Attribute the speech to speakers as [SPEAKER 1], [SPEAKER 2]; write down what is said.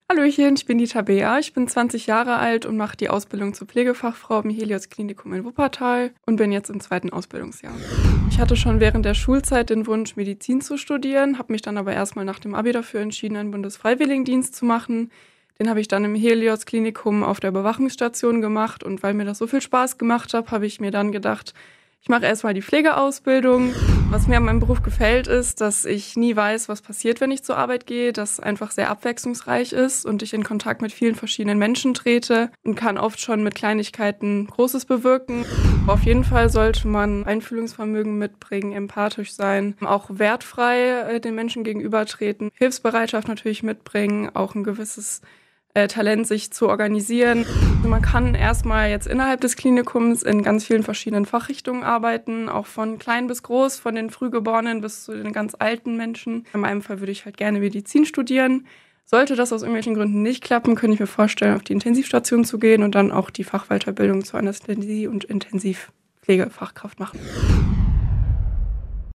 [SPEAKER 1] Hallöchen, ich bin die Tabea. Ich bin 20 Jahre alt und mache die Ausbildung zur Pflegefachfrau im Helios Klinikum in Wuppertal und bin jetzt im 2. Ausbildungsjahr. Ich hatte schon während der Schulzeit den Wunsch, Medizin zu studieren, habe mich dann aber erstmal nach dem Abi dafür entschieden, einen Bundesfreiwilligendienst zu machen. Den habe ich dann im Helios Klinikum auf der Überwachungsstation gemacht und weil mir das so viel Spaß gemacht hat, habe ich mir dann gedacht, ich mache erstmal die Pflegeausbildung. Was mir an meinem Beruf gefällt, ist, dass ich nie weiß, was passiert, wenn ich zur Arbeit gehe, dass einfach sehr abwechslungsreich ist und ich in Kontakt mit vielen verschiedenen Menschen trete und kann oft schon mit Kleinigkeiten Großes bewirken. Aber auf jeden Fall sollte man Einfühlungsvermögen mitbringen, empathisch sein, auch wertfrei den Menschen gegenübertreten, Hilfsbereitschaft natürlich mitbringen, auch ein gewisses Talent, sich zu organisieren. Also man kann erstmal jetzt innerhalb des Klinikums in ganz vielen verschiedenen Fachrichtungen arbeiten, auch von klein bis groß, von den Frühgeborenen bis zu den ganz alten Menschen. In meinem Fall würde ich halt gerne Medizin studieren. Sollte das aus irgendwelchen Gründen nicht klappen, könnte ich mir vorstellen, auf die Intensivstation zu gehen und dann auch die Fachweiterbildung zur Anästhesie- und Intensivpflegefachkraft machen.